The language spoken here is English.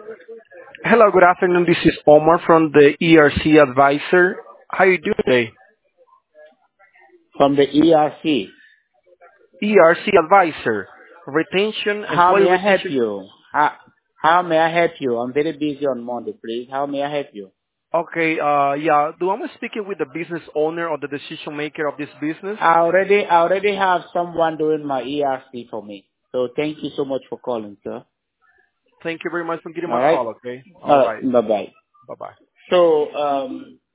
Hello, good afternoon. This is Omar from the ERC Advisor. How you doing today? From the ERC. ERC Advisor, How employee may I help retention. you? How may I help you? I'm very busy on Monday, please. How may I help you? Okay, yeah. Do I'm speaking with the business owner or the decision maker of this business? I already have someone doing my ERC for me. So thank you so much for calling, sir. Thank you very much for getting All my right. call. Okay. All All right. right. Bye bye. Bye bye. So